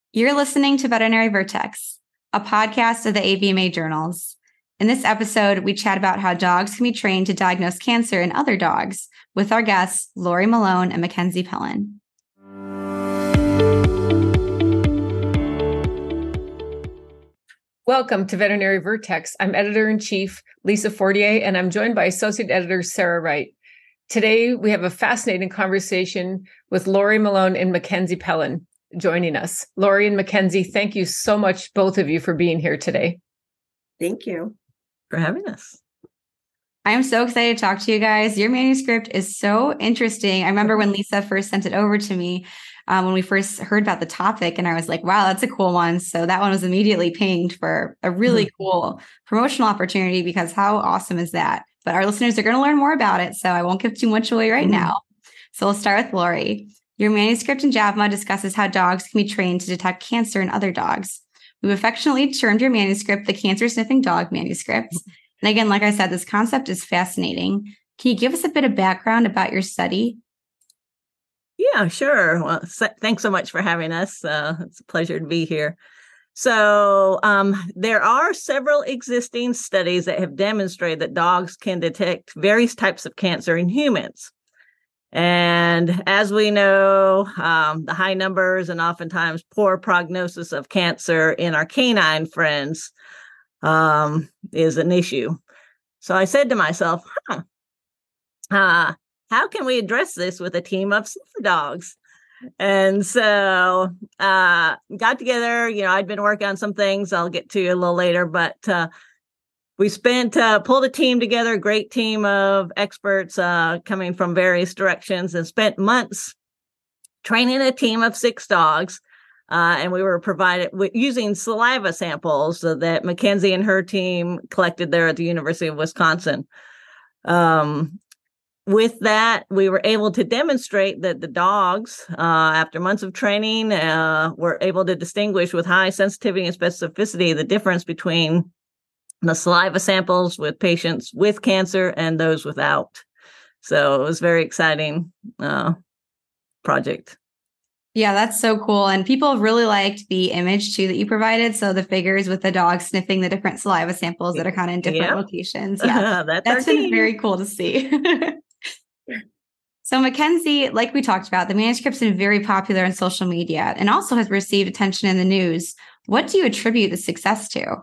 You're listening to Veterinary Vertex, a podcast of the AVMA journals. In this episode, we chat about how dogs can be trained to diagnose cancer in other dogs with our guests, Lori Malone and Mackenzie Pellin. Welcome to Veterinary Vertex. I'm Editor-in-Chief Lisa Fortier, and I'm joined by Associate Editor Sarah Wright. Today, we have a fascinating conversation with Lori Malone and Mackenzie Pellin joining us. Lori and Mackenzie, thank you so much, both of you, for being here today. Thank you for having us. I am so excited to talk to you guys. Your manuscript is so interesting. I remember when Lisa first sent it over to me, when we first heard about the topic, and I was like, wow, that's a cool one. So that one was immediately pinged for a really cool promotional opportunity, because how awesome is that? But our listeners are going to learn more about it, so I won't give too much away right now. So we'll start with Lori. Your manuscript in JAVMA discusses how dogs can be trained to detect cancer in other dogs. We've affectionately termed your manuscript the Cancer Sniffing Dog Manuscript. And again, like I said, this concept is fascinating. Can you give us a bit of background about your study? Yeah, sure. Well, thanks so much for having us. It's a pleasure to be here. So there are several existing studies that have demonstrated that dogs can detect various types of cancer in humans. And as we know, the high numbers and oftentimes poor prognosis of cancer in our canine friends is an issue. So I said to myself, how can we address this with a team of sniffer dogs? And so got together, I'd been working on some things I'll get to a little later, but we pulled a team together, a great team of experts coming from various directions, and spent months training a team of 6 dogs. And we were provided with using saliva samples that Mackenzie and her team collected there at the University of Wisconsin. With that, we were able to demonstrate that the dogs, after months of training, were able to distinguish with high sensitivity and specificity the difference between the saliva samples with patients with cancer and those without. So it was a very exciting project. Yeah, that's so cool. And people really liked the image too that you provided. So the figures with the dogs sniffing the different saliva samples that are kind of in different locations. Yeah, that's been very cool to see. So Mackenzie, like we talked about, the manuscript's been very popular on social media and also has received attention in the news. What do you attribute the success to?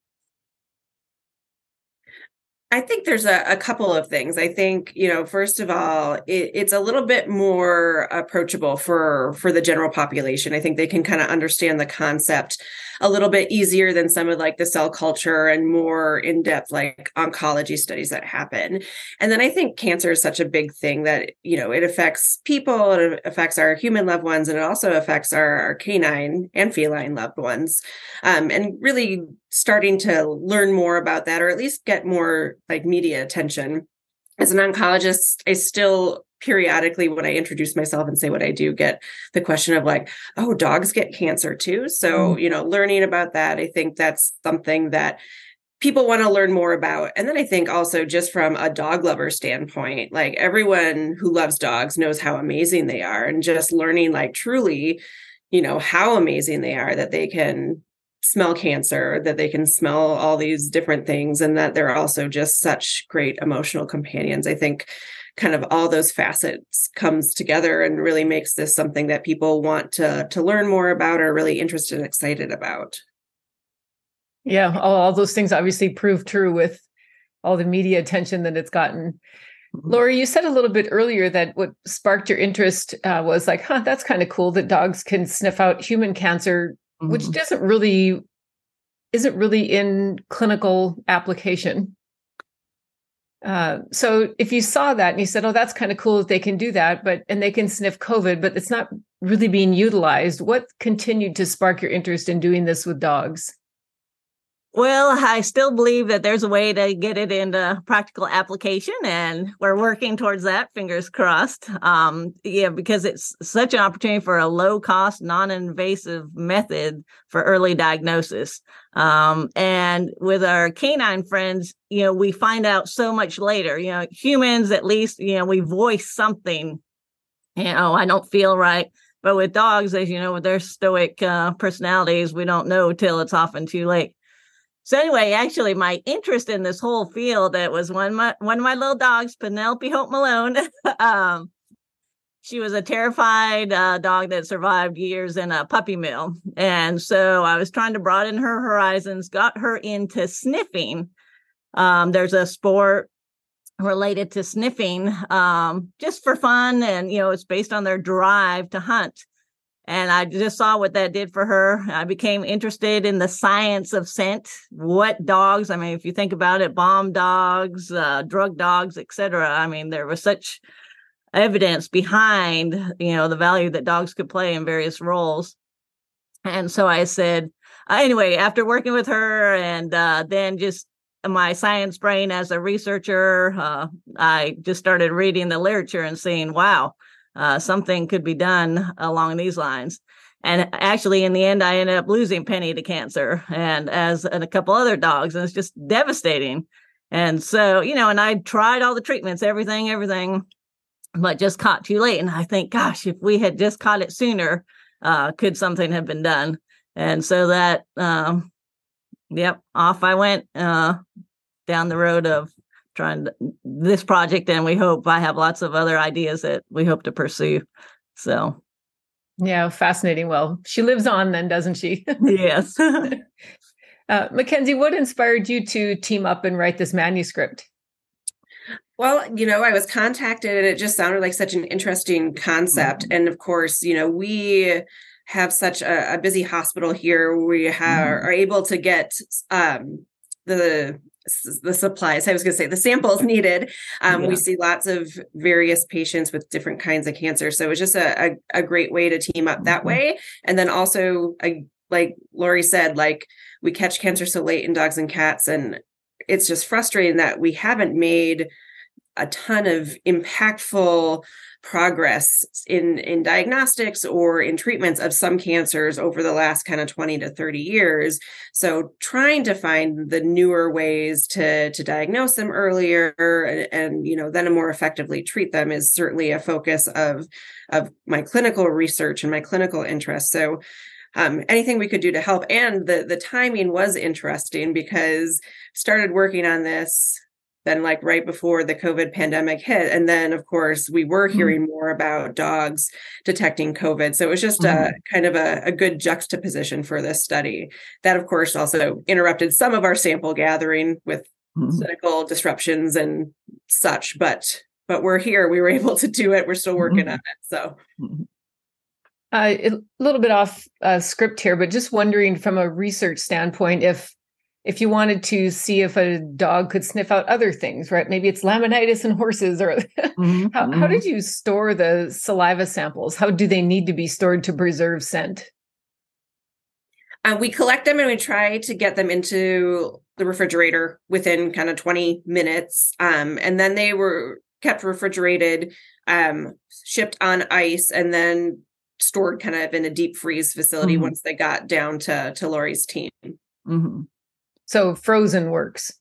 I think there's a couple of things. I think, first of all, it's a little bit more approachable for the general population. I think they can kind of understand the concept a little bit easier than some of like the cell culture and more in-depth like oncology studies that happen. And then I think cancer is such a big thing that, it affects people, it affects our human loved ones, and it also affects our canine and feline loved ones. And really starting to learn more about that, or at least get more like media attention. As an oncologist, I still periodically, when I introduce myself and say what I do, get the question of like, oh, dogs get cancer too. So, learning about that, I think that's something that people want to learn more about. And then I think also just from a dog lover standpoint, like everyone who loves dogs knows how amazing they are, and just learning like truly, how amazing they are, that they can smell cancer, that they can smell all these different things, and that they're also just such great emotional companions. I think kind of all those facets comes together and really makes this something that people want to learn more about, or are really interested and excited about. Yeah, all those things obviously prove true with all the media attention that it's gotten. Lori, you said a little bit earlier that what sparked your interest was like, that's kind of cool that dogs can sniff out human cancer, which isn't really in clinical application. So if you saw that and you said, oh, that's kind of cool that they can do that, and they can sniff COVID, but it's not really being utilized, what continued to spark your interest in doing this with dogs? Well, I still believe that there's a way to get it into practical application, and we're working towards that, fingers crossed. Because it's such an opportunity for a low-cost, non-invasive method for early diagnosis. And with our canine friends, we find out so much later. Humans, at least, we voice something. I don't feel right. But with dogs, as you know, with their stoic personalities, we don't know till it's often too late. So anyway, actually, my interest in this whole field, that was one of my little dogs, Penelope Hope Malone. She was a terrified dog that survived years in a puppy mill. And so I was trying to broaden her horizons, got her into sniffing. There's a sport related to sniffing, just for fun. And, it's based on their drive to hunt. And I just saw what that did for her. I became interested in the science of scent. What dogs, I mean, if you think about it, bomb dogs, drug dogs, etc. I mean, there was such evidence behind, the value that dogs could play in various roles. And so I said, anyway, after working with her and then just my science brain as a researcher, I just started reading the literature and seeing, wow, something could be done along these lines. And actually, in the end, I ended up losing Penny to cancer, and a couple other dogs, and it's just devastating. And so, and I tried all the treatments, everything, but just caught too late. And I think, gosh, if we had just caught it sooner, could something have been done? And so that, off I went down the road of trying this project, and we hope I have lots of other ideas that we hope to pursue. So, yeah, fascinating. Well, she lives on then, doesn't she? Yes. Mackenzie, what inspired you to team up and write this manuscript? Well, I was contacted and it just sounded like such an interesting concept. And of course, we have such a busy hospital here. We are able to get the supplies. I was going to say the samples needed. We see lots of various patients with different kinds of cancer. So it was just a great way to team up that way. And then also, like Lori said, we catch cancer so late in dogs and cats. And it's just frustrating that we haven't made a ton of impactful progress in diagnostics or in treatments of some cancers over the last kind of 20 to 30 years. So trying to find the newer ways to diagnose them earlier and then more effectively treat them is certainly a focus of my clinical research and my clinical interest. So anything we could do to help. And the timing was interesting because started working on this then right before the COVID pandemic hit. And then, of course, we were hearing more about dogs detecting COVID. So it was just a kind of a good juxtaposition for this study. That, of course, also interrupted some of our sample gathering with clinical disruptions and such. But we're here. We were able to do it. We're still working on it. So a little bit off script here, but just wondering from a research standpoint, if you wanted to see if a dog could sniff out other things, right? Maybe it's laminitis in horses, or how did you store the saliva samples? How do they need to be stored to preserve scent? We collect them and we try to get them into the refrigerator within kind of 20 minutes. And then they were kept refrigerated, shipped on ice, and then stored kind of in a deep freeze facility once they got down to Lori's team. So frozen works.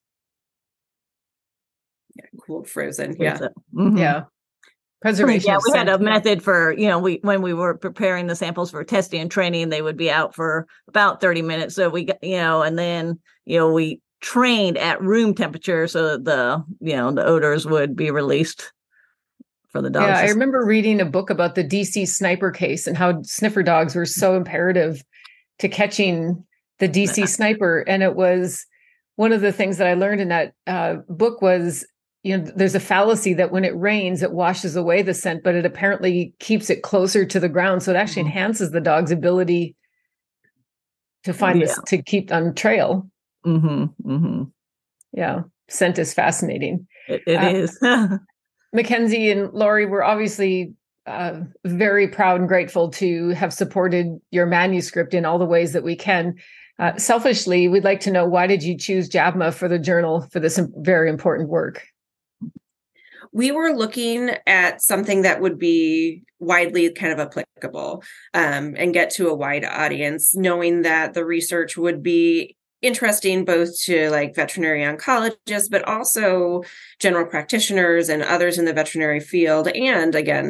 Yeah, cool frozen. Yeah. Yeah. Preservation. Yeah, we had a method for, when we were preparing the samples for testing and training, they would be out for about 30 minutes. So we got, and then, we trained at room temperature so that the odors would be released for the dogs. Yeah, I remember reading a book about the DC sniper case and how sniffer dogs were so imperative to catching the DC sniper. And it was one of the things that I learned in that book was, there's a fallacy that when it rains, it washes away the scent, but it apparently keeps it closer to the ground. So it actually enhances the dog's ability to find this, to keep on trail. Yeah. Scent is fascinating. It is. Mackenzie and Lori, we're obviously very proud and grateful to have supported your manuscript in all the ways that we can. Selfishly, we'd like to know, why did you choose JAVMA for the journal for this very important work? We were looking at something that would be widely kind of applicable and get to a wide audience, knowing that the research would be interesting both to veterinary oncologists, but also general practitioners and others in the veterinary field. And again,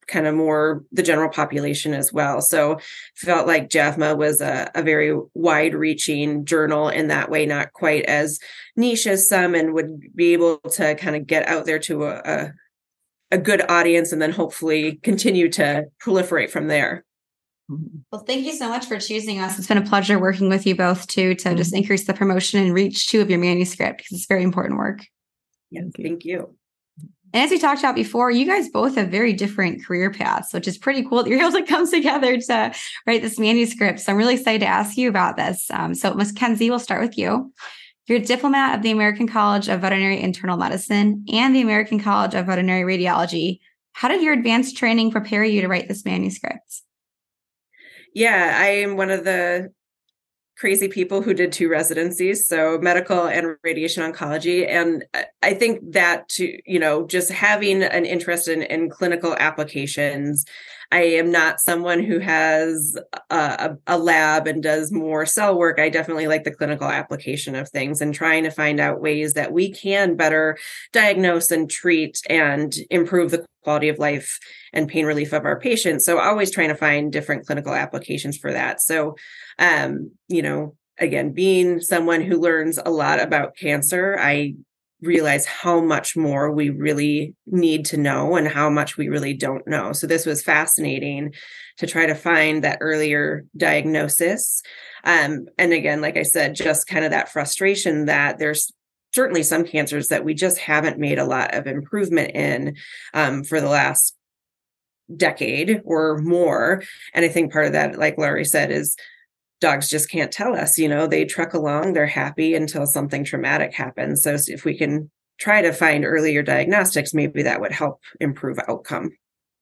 kind of more the general population as well. So felt like JAVMA was a very wide reaching journal in that way, not quite as niche as some, and would be able to kind of get out there to a good audience and then hopefully continue to proliferate from there. Well, thank you so much for choosing us. It's been a pleasure working with you both too, to just increase the promotion and reach too of your manuscript, because it's very important work. Yeah, thank you. And as we talked about before, you guys both have very different career paths, which is pretty cool that you're able to come together to write this manuscript. So I'm really excited to ask you about this. So Mackenzie, we'll start with you. You're a diplomat of the American College of Veterinary Internal Medicine and the American College of Veterinary Radiology. How did your advanced training prepare you to write this manuscript? Yeah, I am one of the crazy people who did 2 residencies, so medical and radiation oncology. And I think that, just having an interest in clinical applications. I am not someone who has a lab and does more cell work. I definitely like the clinical application of things and trying to find out ways that we can better diagnose and treat and improve the quality of life and pain relief of our patients. So always trying to find different clinical applications for that. So, again, being someone who learns a lot about cancer, I realize how much more we really need to know and how much we really don't know. So this was fascinating to try to find that earlier diagnosis. And again, like I said, just kind of that frustration that there's certainly some cancers that we just haven't made a lot of improvement in for the last decade or more. And I think part of that, like Laurie said, is dogs just can't tell us, they truck along, they're happy until something traumatic happens. So if we can try to find earlier diagnostics, maybe that would help improve outcome.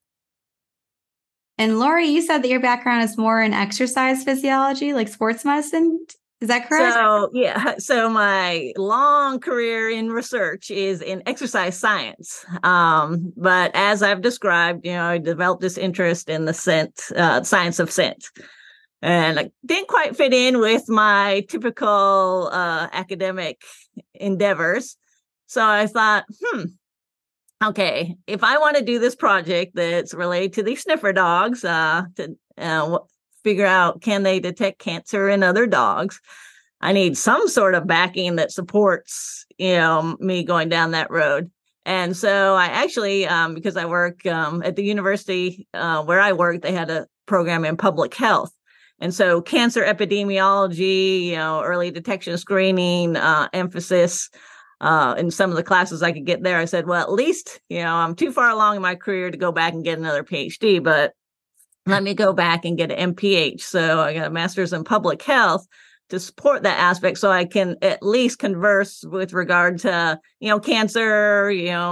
And Laurie, you said that your background is more in exercise physiology, like sports medicine. Is that correct? So my long career in research is in exercise science. But as I've described, I developed this interest in the science of scent. And I didn't quite fit in with my typical academic endeavors. So I thought, okay, if I want to do this project that's related to these sniffer dogs, to figure out, can they detect cancer in other dogs? I need some sort of backing that supports, me going down that road. And so I actually, because I work at the university where I work, they had a program in public health. And so cancer epidemiology, early detection screening, emphasis in some of the classes I could get there. I said, well, at least, I'm too far along in my career to go back and get another PhD, but let me go back and get an MPH. So I got a master's in public health to support that aspect so I can at least converse with regard to, cancer,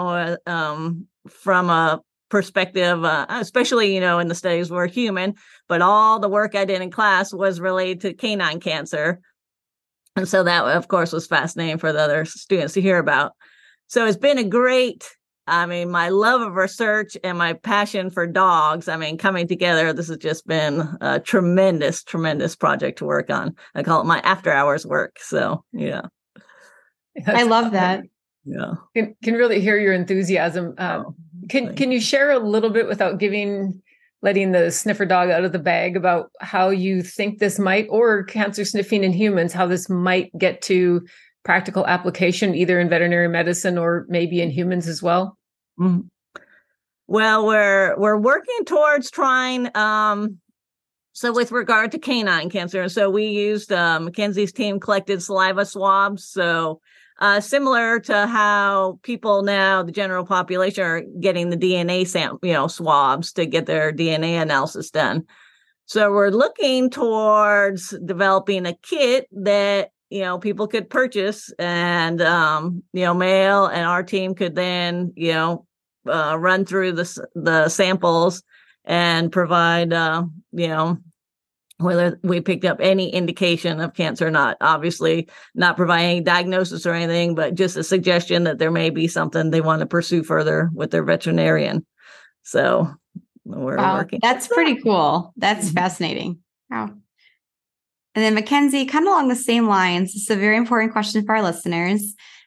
from a perspective, especially, in the studies where human, but all the work I did in class was related to canine cancer. And so that, of course, was fascinating for the other students to hear about. So it's been my love of research and my passion for dogs, coming together, this has just been a tremendous, tremendous project to work on. I call it my after hours work. So, yeah. I love that. Yeah. Can really hear your enthusiasm. Can you share a little bit without letting the sniffer dog out of the bag about how you think this might, or cancer sniffing in humans, how this might get to practical application, either in veterinary medicine or maybe in humans as well? Mm-hmm. Well, we're working towards trying. So with regard to canine cancer, so we used Mackenzie's team collected saliva swabs. So similar to how people now, the general population, are getting the DNA swabs to get their DNA analysis done. So we're looking towards developing a kit that people could purchase and mail, and our team could then run through the samples and provide whether we picked up any indication of cancer or not. Obviously, not providing any diagnosis or anything, but just a suggestion that there may be something they want to pursue further with their veterinarian. So we're working. That's pretty cool. That's fascinating. Wow. And then Mackenzie, kind of along the same lines, this is a very important question for our listeners.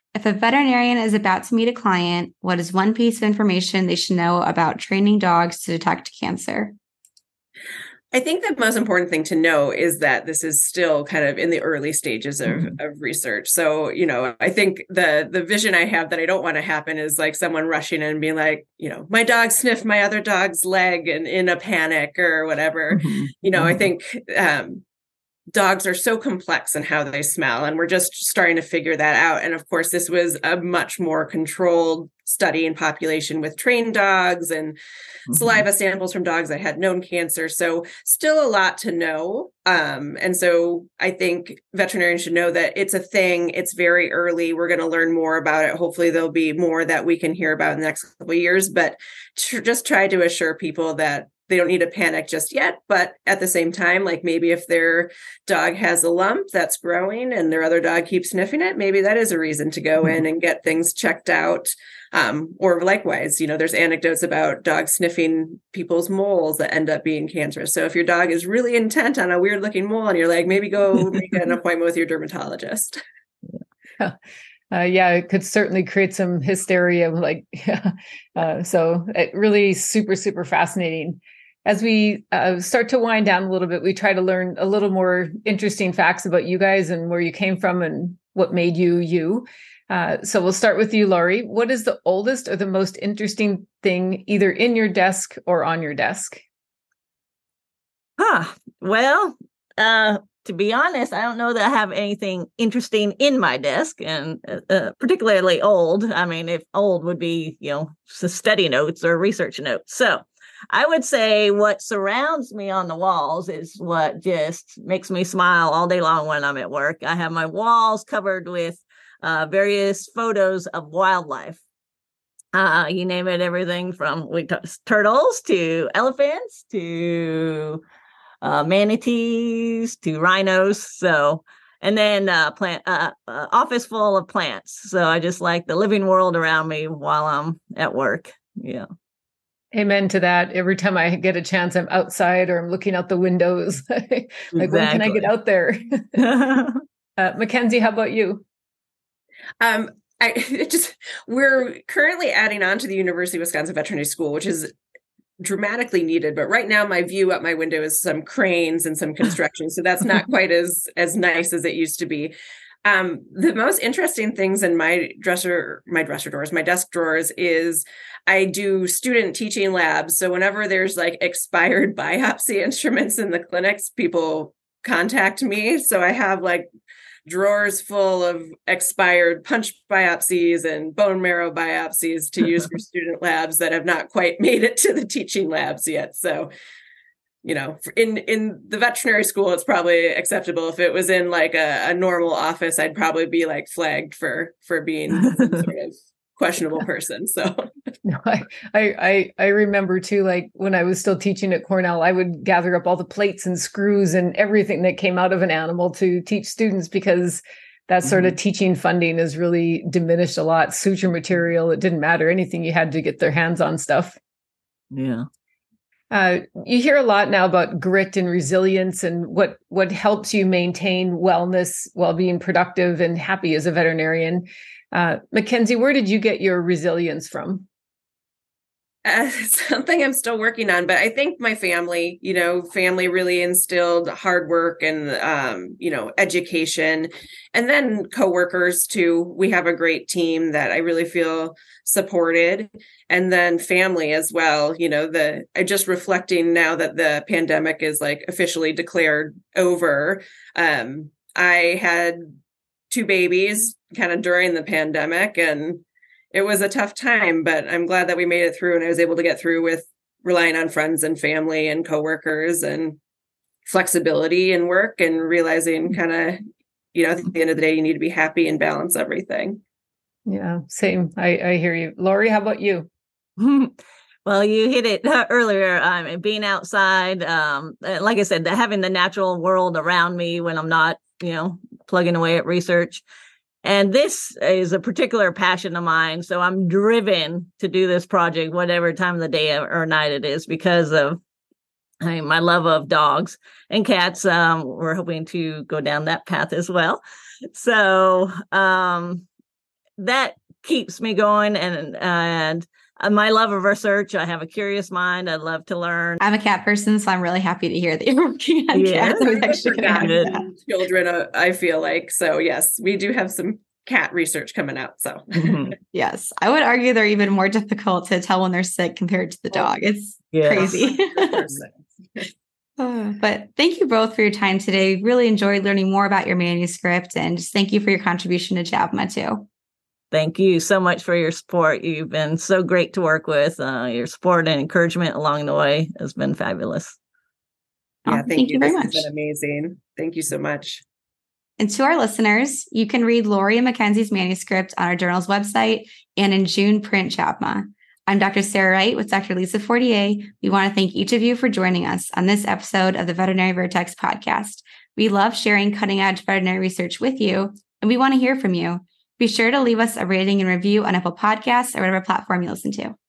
If a veterinarian is about to meet a client, what is one piece of information they should know about training dogs to detect cancer? I think the most important thing to know is that this is still kind of in the early stages of research. So, I think the vision I have that I don't want to happen is like someone rushing in and being like, my dog sniffed my other dog's leg and in a panic or whatever. I think dogs are so complex in how they smell, and we're just starting to figure that out. And of course, this was a much more controlled study in population with trained dogs and saliva samples from dogs that had known cancer. So still a lot to know. And so I think veterinarians should know that it's a thing. It's very early. We're going to learn more about it. Hopefully there'll be more that we can hear about in the next couple of years, but just try to assure people that they don't need to panic just yet. But at the same time, like maybe if their dog has a lump that's growing and their other dog keeps sniffing it, maybe that is a reason to go in and get things checked out. Or likewise, there's anecdotes about dogs sniffing people's moles that end up being cancerous. So if your dog is really intent on a weird looking mole on your leg, maybe go make an appointment with your dermatologist. Yeah, it could certainly create some hysteria. So it really super, super fascinating. As we start to wind down a little bit, we try to learn a little more interesting facts about you guys and where you came from and what made you you. So we'll start with you, Laurie. What is the oldest or the most interesting thing either in your desk or on your desk? Well, to be honest, I don't know that I have anything interesting in my desk, and particularly old. I mean, if old would be, study notes or research notes. So I would say what surrounds me on the walls is what just makes me smile all day long when I'm at work. I have my walls covered with various photos of wildlife. You name it, everything from turtles to elephants to manatees to rhinos. So, and then office full of plants. So I just like the living world around me while I'm at work. Yeah. Amen to that. Every time I get a chance, I'm outside or I'm looking out the windows. Like, exactly. When can I get out there? Mackenzie, how about you? We're currently adding on to the University of Wisconsin Veterinary School, which is dramatically needed. But right now, my view out my window is some cranes and some construction. So that's not quite as nice as it used to be. The most interesting things in my desk drawers is I do student teaching labs. So whenever there's like expired biopsy instruments in the clinics, people contact me. So I have like drawers full of expired punch biopsies and bone marrow biopsies to use for student labs that have not quite made it to the teaching labs yet. So, in the veterinary school, it's probably acceptable. If it was in like a normal office, I'd probably be like flagged for being some sort of questionable person. So no, I remember too, like when I was still teaching at Cornell, I would gather up all the plates and screws and everything that came out of an animal to teach students, because that sort of teaching funding has really diminished a lot. Suture material, it didn't matter. Anything, you had to get their hands on stuff. Yeah. You hear a lot now about grit and resilience and what helps you maintain wellness while being productive and happy as a veterinarian. Mackenzie, where did you get your resilience from? Something I'm still working on, but I think my family really instilled hard work and, education, and then coworkers too. We have a great team that I really feel supported, and then family as well. I just reflecting now that the pandemic is like officially declared over. I had 2 babies kind of during the pandemic, and it was a tough time, but I'm glad that we made it through, and I was able to get through with relying on friends and family and coworkers and flexibility in work, and realizing kind of, at the end of the day, you need to be happy and balance everything. Yeah, same. I hear you. Laurie, how about you? Well, you hit it earlier. Being outside, like I said, having the natural world around me when I'm not, plugging away at research. And this is a particular passion of mine. So I'm driven to do this project, whatever time of the day or night it is, because of my love of dogs and cats. We're hoping to go down that path as well. So that keeps me going. And my love of research. I have a curious mind. I love to learn. I'm a cat person, so I'm really happy to hear that you're working on cats. I was actually children, I feel like. So yes, we do have some cat research coming out. So yes, I would argue they're even more difficult to tell when they're sick compared to the dog. It's crazy. But thank you both for your time today. Really enjoyed learning more about your manuscript, and just thank you for your contribution to JAVMA too. Thank you so much for your support. You've been so great to work with. Your support and encouragement along the way has been fabulous. Yeah, thank you very much. It's been amazing. Thank you so much. And to our listeners, you can read Lori and Mackenzie's manuscript on our journal's website and in June print JAVMA. I'm Dr. Sarah Wright with Dr. Lisa Fortier. We want to thank each of you for joining us on this episode of the Veterinary Vertex podcast. We love sharing cutting-edge veterinary research with you, and we want to hear from you. Be sure to leave us a rating and review on Apple Podcasts or whatever platform you listen to.